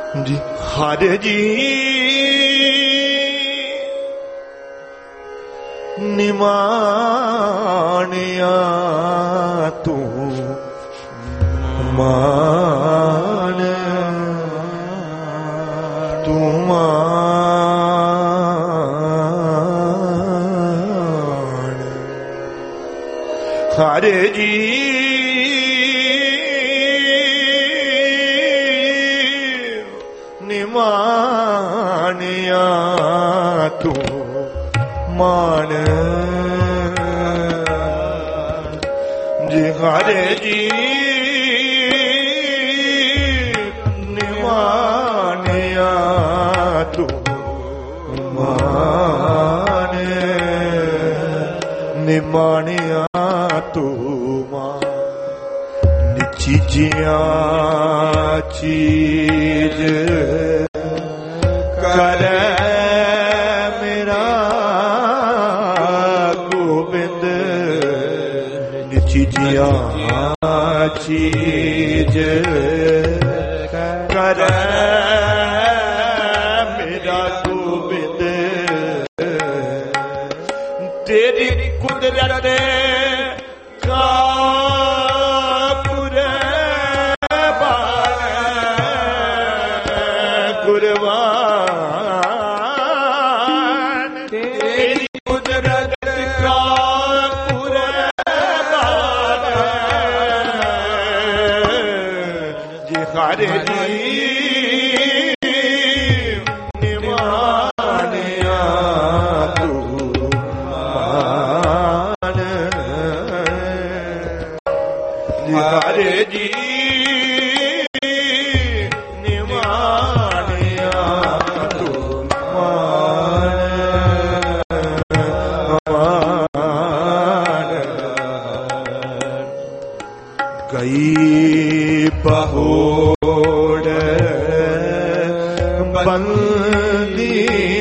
जी हरे जी निमानिया तू मान तू मान हरे जी निमानिया तू मान जी हरे जी निमानिया तू मान निमानिया तू मान निचीजिया चीज कर मेरा गोबिंद निचीजिया चीज कर मेरा गोबिंद तेरी कुदरत का कुर्बान तेरी कुदरत का कुर्बान जी हरे जी निमानिया तू मान जी हरे जी बहोड़ बंदी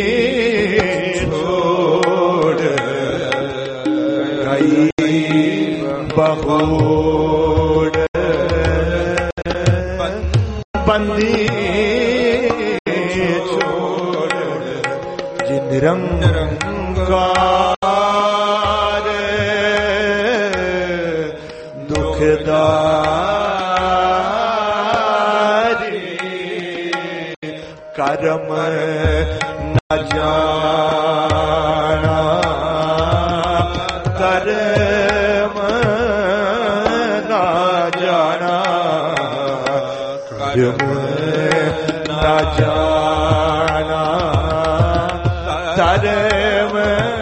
छोड़ गई बहोड़ बंदी छोड़ जिन रंग रंगार दुखदार कर्म न जाना कर्म न जाना कर्म न जाना कर्म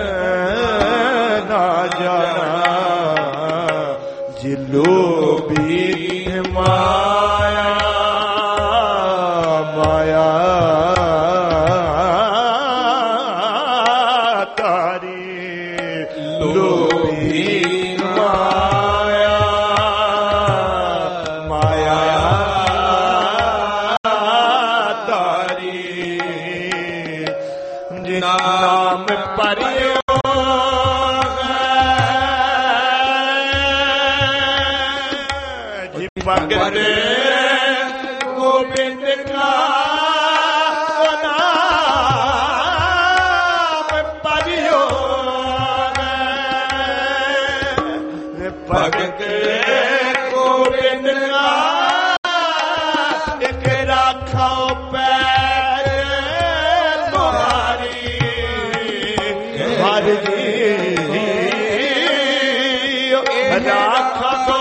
न जाना जिलो भी माया माया तारी लोभी माया माया तारी जिन नाम परियो भगत गोविंद का नाम परियो भगत गोविंद का एक राखो पैर तुम्हारी हर जी राखो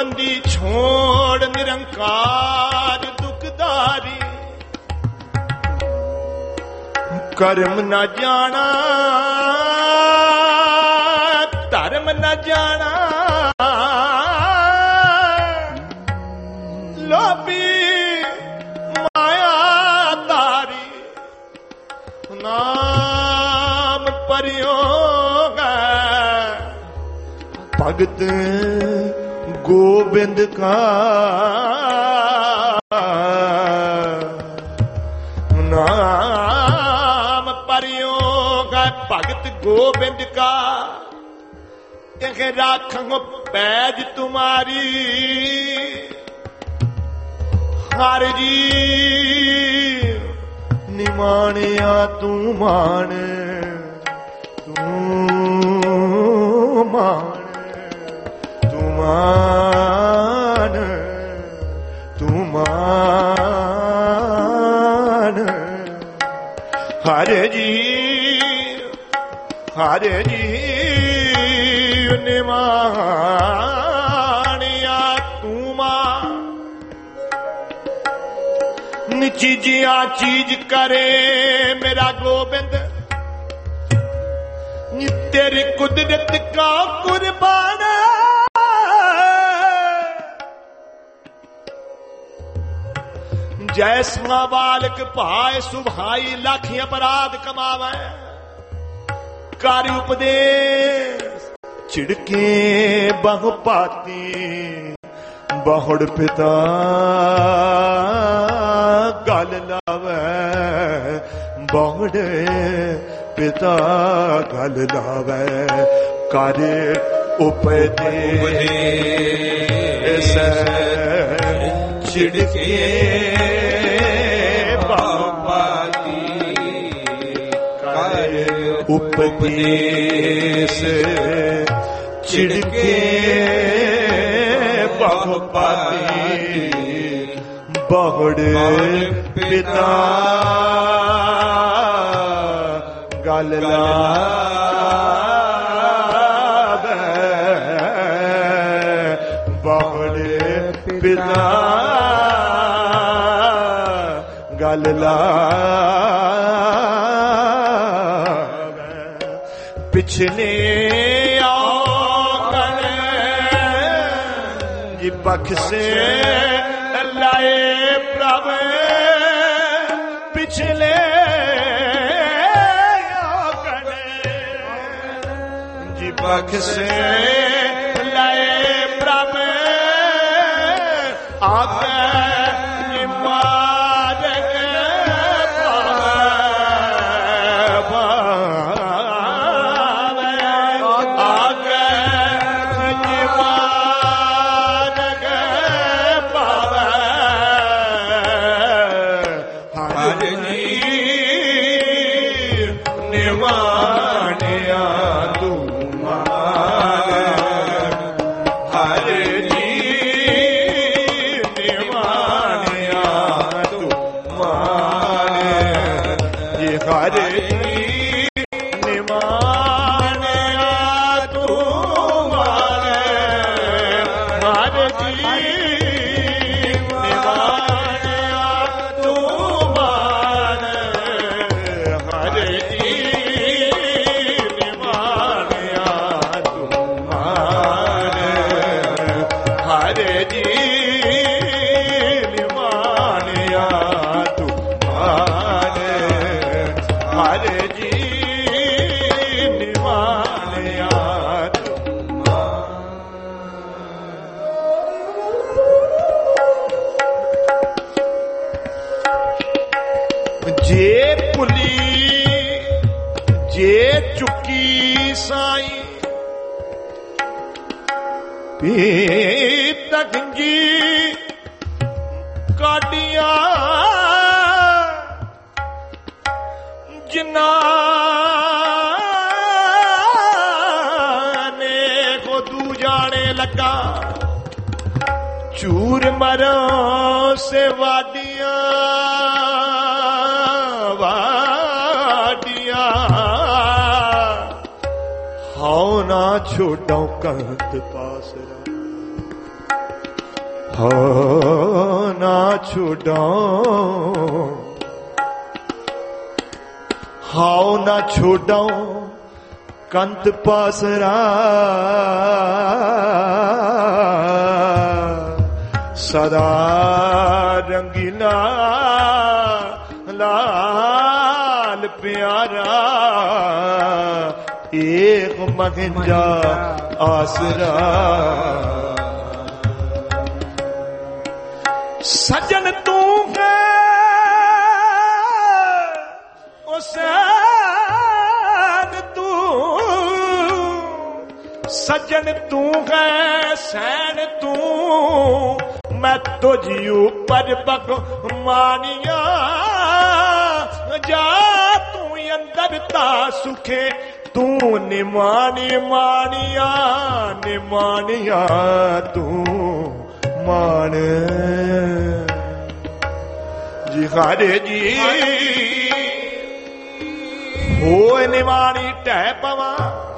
ਬੰਦੀ ਛੋੜ ਨਿਰੰਕਾਰ ਦੁਖਦਾਰੀ ਕਰਮ ਨਾ ਜਾਣਾ ਧਰਮ ਨਾ ਜਾਣਾ ਲੋਭੀ ਮਾਇਆ ਧਾਰੀ ਨਾਮ ਪਰਿਓ ਭਗਤ ਗੋਬਿੰਦ ਕਾ ਨਾਮ ਪਰਿਓ ਭਗਤ ਗੋਬਿੰਦ ਕਾ ਇਹ ਰਾਖੋ ਪੈਜ ਤੁਮਾਰੀ ਹਰ ਜੀ ਨਿਮਾਣਿਆ ਤੂੰ ਮਾਣ ਤੂੰ ਮਾਣ ਤੂੰ ਮਾਣ ਤੂੰ ਮਾਣ ਹਰ ਜੀ ਨਿਮਾਣਿਆ ਤੂੰ ਮਾਣ ਚੀਜ਼ਿਆ ਚੀਜ਼ ਕਰੇ ਮੇਰਾ ਗੋਬਿੰਦ ਤੇਰੀ ਕੁਦਰਤ ਕਾ ਕੁਰਬਾਨ ਜੈਸਾ ਬਾਲਕ ਭਾਏ ਸੁਭਾਈ ਲੱਖ ਅਪਰਾਧ ਕਮਾਵੇ ਕਰ ਉਪਦੇਸ਼ ਛਿੜਕੇ ਬਹੁ ਪਾਤੀ ਬਹੁੜ ਪਿਤਾ ਗਲ ਲਾਵੇ ਬਹੁੜ ਪਿਤਾ ਗਲ ਲਾਵੇ ਕਰ ਉਪਦੇਸ਼ ਛਿੜਕੇ ਬਹੁ ਪਾਤੀ ਕਰ ਉਪਦੇਸ਼ ਛਿੜਕੇ ਬਹੁ ਪਾਤੀ ਬਹੁੜ ਪਿਤਾ ਗਲ ਲਾਵੇ ਬਹੁੜ ਪਿਤਾ ਗਲ ਲਾਵੇ ਪਿਛਲੇ ਆਉਣ ਜੀ ਬਖਸ਼ੇ ਲਾਏ ਪ੍ਰਭ ਪਿਛਲੇ ਆਉਣ ਜੀ ਬਖਸ਼ੇ ਲਾਏ ਪ੍ਰਭ ਆਗੇ ਤਖੰਜੀ ਕਾਡੀਆਂ ਜਿਨ੍ਹਾਂ ਨੇ ਖੁਦੂ ਜਾਣੇ ਲੱਗਾ ਚੂਰ ਮਰੋ ਸੇ ਵਾਡੀਆਂ ਵਾਡੀਆਂ ਹਉ ਨਾ ਛੋਡਾਂ ਕੰਤ ਪਾਸਰਾ हो ना छुड़ो हाओ ना छुड़ो कंत पासरा सदा रंगीला लाल प्यारा एक मंझा आसरा सजन तू है सैन तू सजन तू है सैन तू मैं तुझी ऊपर बक मानिया जा तू अंदर ता सुखे तू निमानी मानिया निमानिया तू मान जी खारे जी हो निमानी टह पवा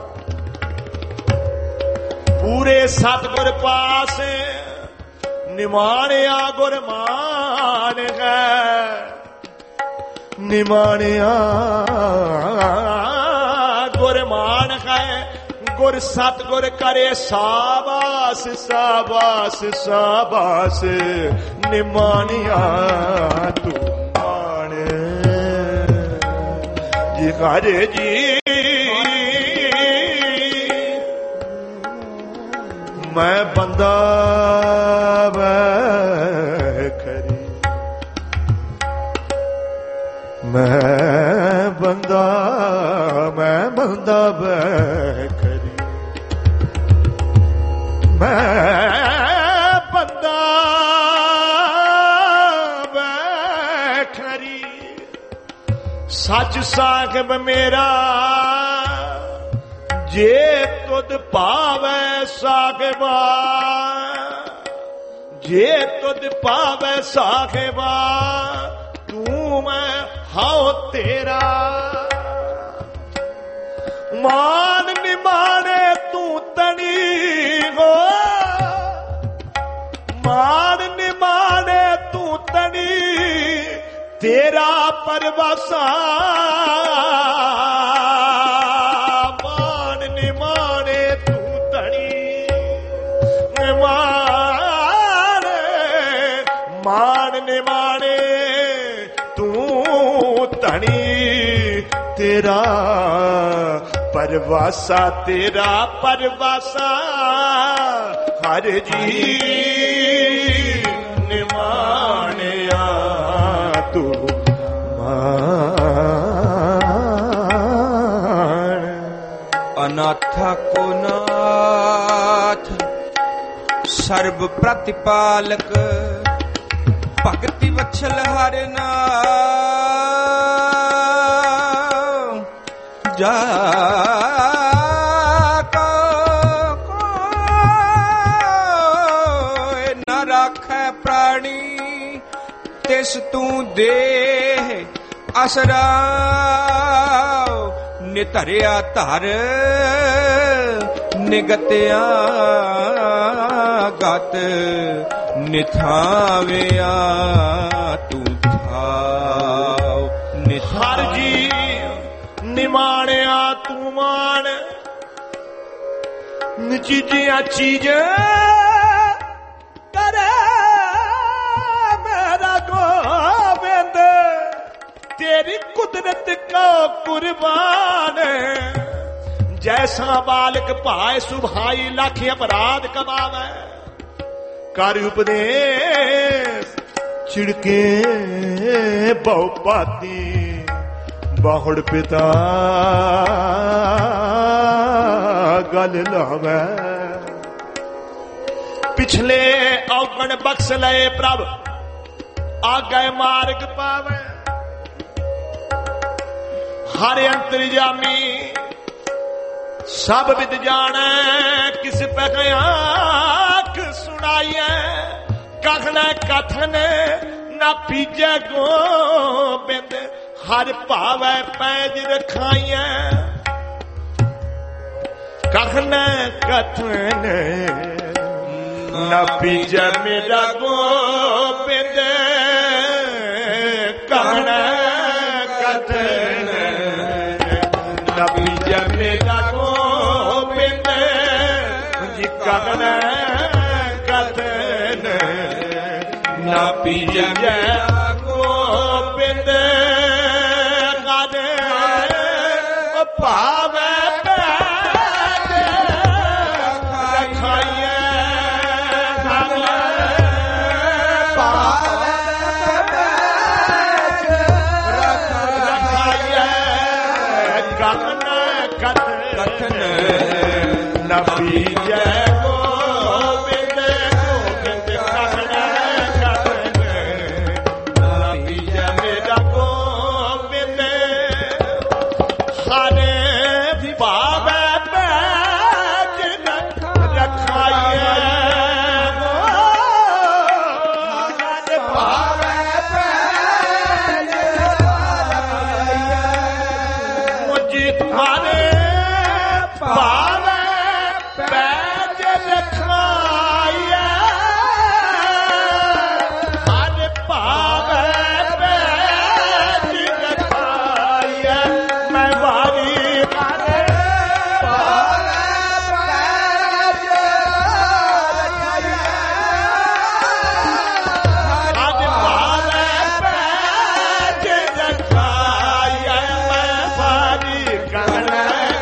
पूरे सतगुर पास निमानिया गुरमान है निमानिया गुरमान है गुर सतगुर करे साबास साबास साबास निमानिया तू मान जी खारे जी मैं बंदा खरी मैं बंदा खरी मैं बंदा खरी सच साहिब मेरा जे तुद पावे साहिबा जे तुद पावे साहिबा तू मैं हाओ तेरा मान निमाने तू तनी हो मान निमाने तू तनी तेरा परवासा तेरा परवासा तेरा परवासा हर जी निमानिया तू मान अनाथा को नाथ सर्व प्रतिपालक भक्ति वत्सल हर नाम जा न राखै प्राणी तिस तू दे असरा नितरिया धर निगतिया गत निथाविया तू थाव हर जी निमानिया तू मान चीजिया चीज करे मेरा गोविंद तेरी कुदरत को कुर्बान जैसा बालक पाए सुभाई लाख अपराध कमावे कर उपदेश छिड़के बहुपाती बाहुड़ पिता गल लावे पिछले औगण बख्श लए प्रभ आगे मार्ग पावे हर अंतर्यामी सब विद जाने किस पे आंख सुनाइए कखन कथन न पीजे गोबिंद हर भावे पैज रखाइए कखन कथन न पीजे मेरा गोबिंद कहन कथन न पीजे मेरा गोबिंद जी कहन कथन न पीजे गोबिंद पावे नबी जय गोविंद गोविंद कहन कथन नबी जय मेरा गोविंद हरे पावे पैज रखाइए पावे पैज मुझे हरे पावे पैज रखाइए हर पावे पैज रखाइए मैं बारी हरे पावे पैज रखाइए हर पावे पैज रखाइए मैं बारी कहन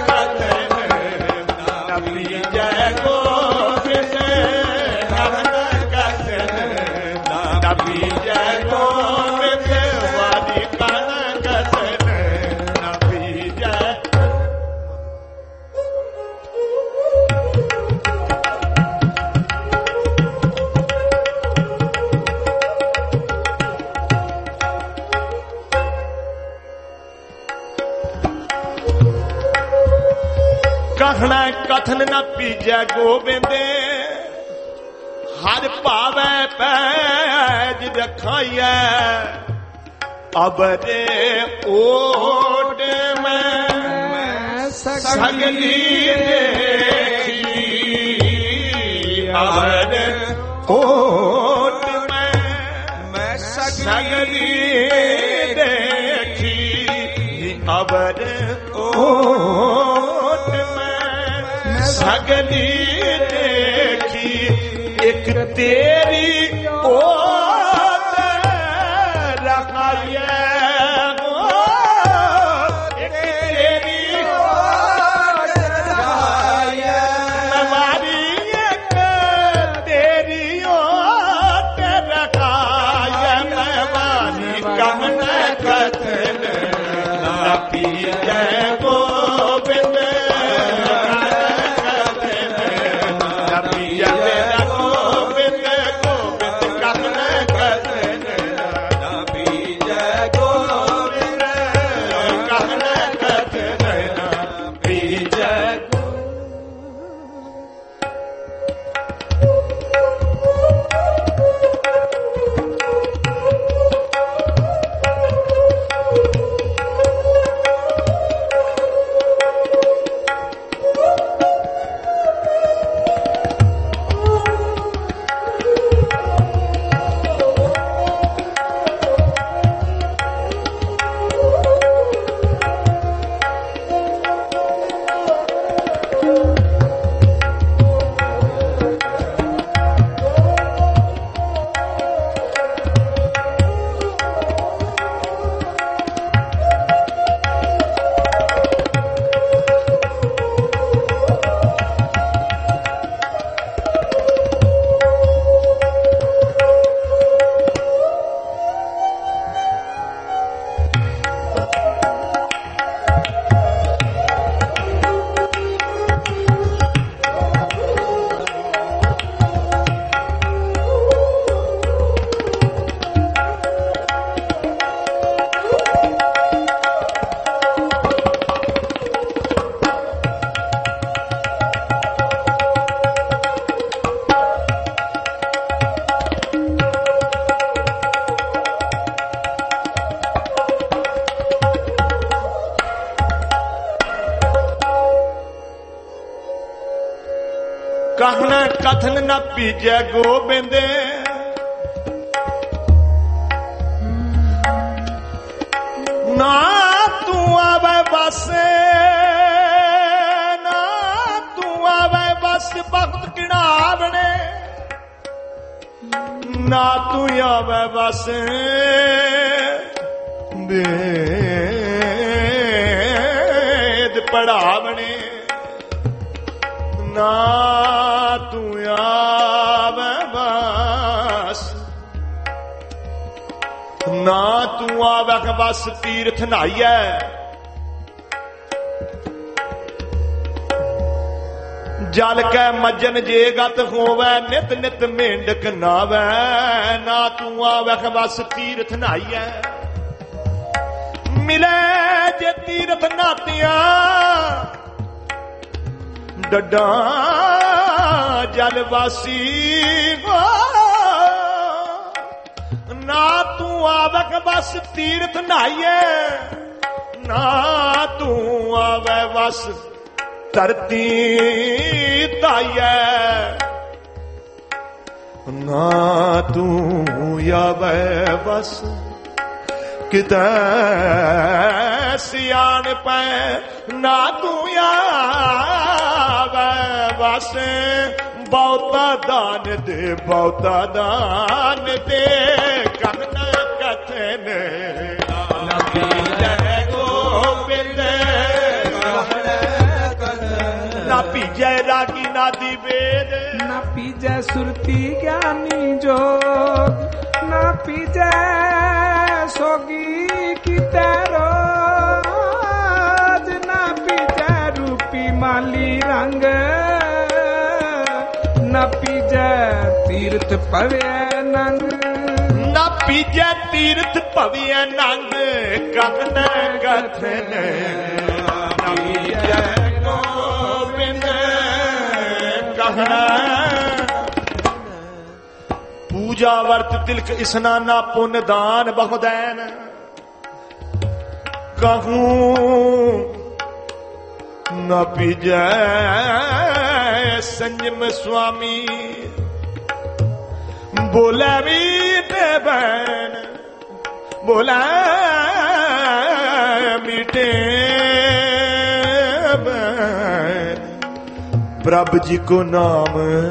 नबी जय गोविंद कहन कथन नबी जय गोविंद वारी कहन कथन नबी जय कहना कथन न पीजे गोबिंद हर पावे पैज रखाइए अब रे ओट में सगली देखी अब रे ओट में सगली देखी अब रे ओट सगली देखी एक तेरी ओट रखाइए एक तेरी ओट रखाइए हमारी एक तेरी ओट रखाइए हमारी कहन कथन नबी जय गोविंद नबी जय गोविंद कहना कथन न पीजै गोबिंद ना तू आवे बस ना तू आवे बस भगत किनावने ना तू आवे बस वेद पढ़ावने ना तू आवे बस ना तू आवे बस तीर्थ नहाइए जल के मज्जन जेगत होवे नित नित मेंढक नावे ना तू आवे बस तीर्थ नहाइए मिले जे तीर्थ नातिया डड्डा जलवासी हो ना तू आवक बस तीर्थ नहाइए ना तू आवे बस धरती ताइए ना तू आवे बस किते सियाण पै ना तू आवे बस बहुता दान दे बहुता दान दे कहना कथन गोबिंद ना पीजै रागी नादी वेद ना पीजै सुरती ज्ञानी जोग ना पीजै सोगी की तेरोज ना पीजै रूपी माली रंग ना पीजै तीर्थ पवे नंग ना पीजै तीर्थ पवे नंग कहन कथन ना पीजै गोबिंद कहना पूजा वर्त तिलक स्नाना पुण्य दान बहुदैन कहूं न पीजै संयम स्वामी बोले भी बहन बोला मीठे बहन प्रभु जी को नाम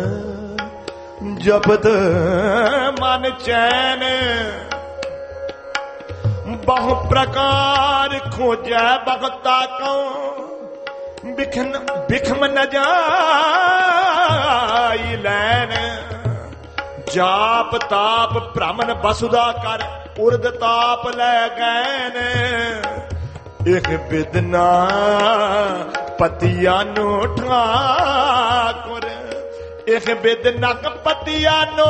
जपत मन चैन बहु प्रकार खोजै भगता को बिखम न जाई लैन जाप ताप ब्राह्मण बसुदा कर उर्द ताप लै गैन एक बिदना पतिया नो ठाकुर एक बिद नक पतिया नो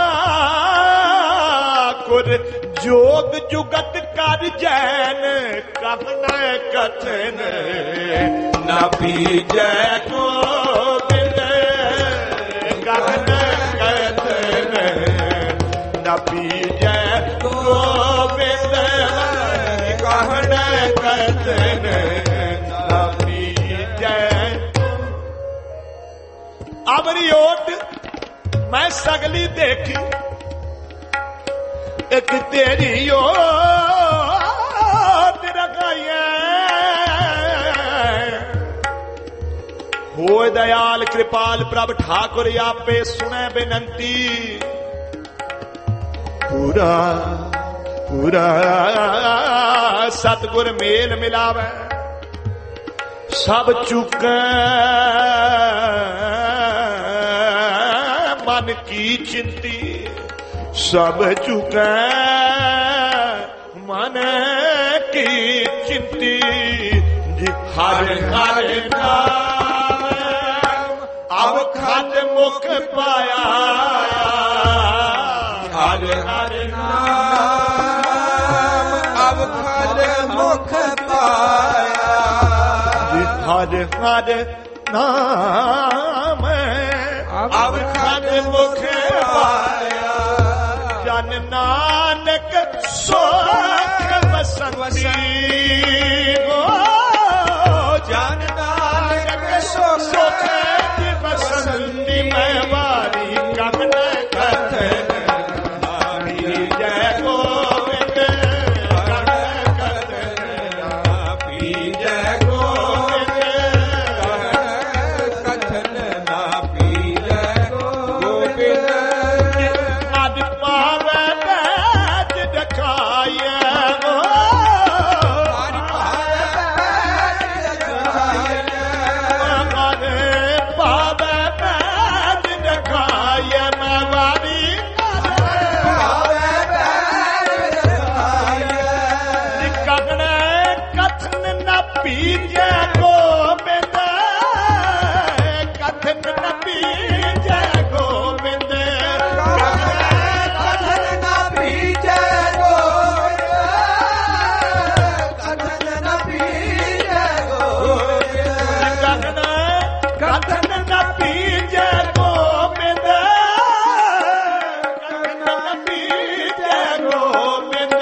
ठाकुर जोग जुगत कर जैन कहना कथन न पीजै गोबिंद कहना कथन न पीजै गोबिंद कहना कथन न पीजै अबरी ओट मैं सगली देखी एक तेरी ओट रखाइए हो दयाल कृपाल प्रभ ठाकुर आपे सुने बेनंती पूरा पूरा सतगुर मेल मिलावे सब चुके मन की चिंती सब चुके मन की चिंती हर हर नाम अब खत मुख पाया हर हर नाम अब खत मुख पाया हर हर नाम अब खत मुख पाया जन नानक सोख बसंती जन नानक सोख बसंती मैं वारी कखन कथन ना पीजै गोविंद कखन कथन ना पीजै गोविंद कथन ना पीजै गोविंद अद पावै बैज डकाया पीजै गोविंद कथन न पीजै गोविंद कथन ना पीजै गोविंद कथन ना पीजै गोविंद कथन न पीजै गोविंद कथन न पीजै गोविंद